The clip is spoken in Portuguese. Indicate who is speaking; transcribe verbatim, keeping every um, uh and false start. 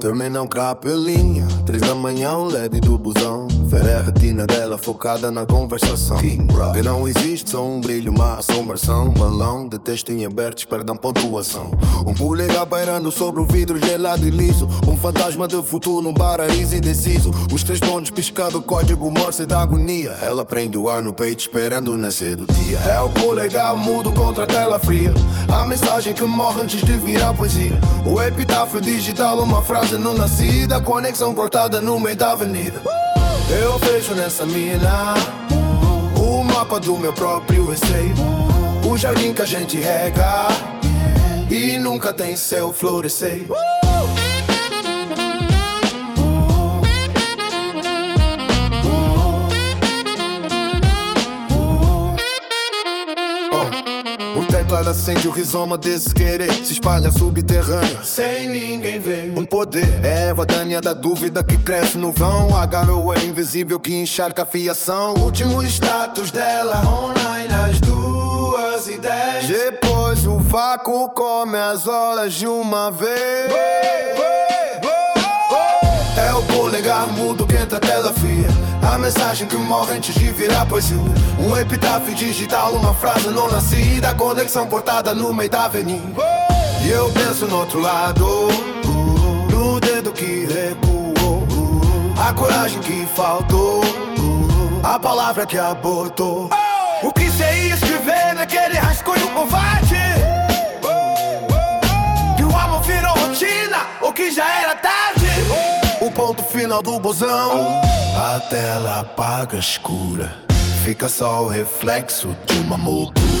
Speaker 1: Termina um capelinha, três da manhã, um L E D do busão. Ver a retina dela focada na conversação. Que não existe só um brilho, uma assombração. Balão de texto em aberto, espera pontuação. Um polegar pairando sobre o vidro gelado e liso. Um fantasma de futuro num paraíso indeciso. Os três pontos piscado, código morse da agonia. Ela prende o ar no peito esperando o nascer do dia. É o polegar mudo contra a tela fria. A mensagem que morre antes de virar poesia. O epitáfio digital, uma frase não nascida. Conexão cortada no meio da avenida. Eu vejo nessa mina o mapa do meu próprio receio. O jardim que a gente rega e nunca tem céu florescer. Ela acende o rizoma desse querer, se espalha subterrâneo sem ninguém ver. Um poder, é a Dânia da dúvida que cresce no vão. A garoa invisível que encharca a fiação. Último status dela, online às duas e dez. Depois o vácuo come as horas de uma vez. É o polegar mudo que entra a tela fria. A mensagem que morre antes de virar poesia. Um epitáfio digital, uma frase não nascida. Conexão portada no meio da avenida. E eu penso no outro lado, no dedo que recuou, a coragem que faltou, a palavra que abortou. O que cê ia escrever naquele rascunho covarde? Que o amor virou rotina, ou que já era tarde? O ponto final do busão. A tela apaga escura, fica só o reflexo de uma moldura.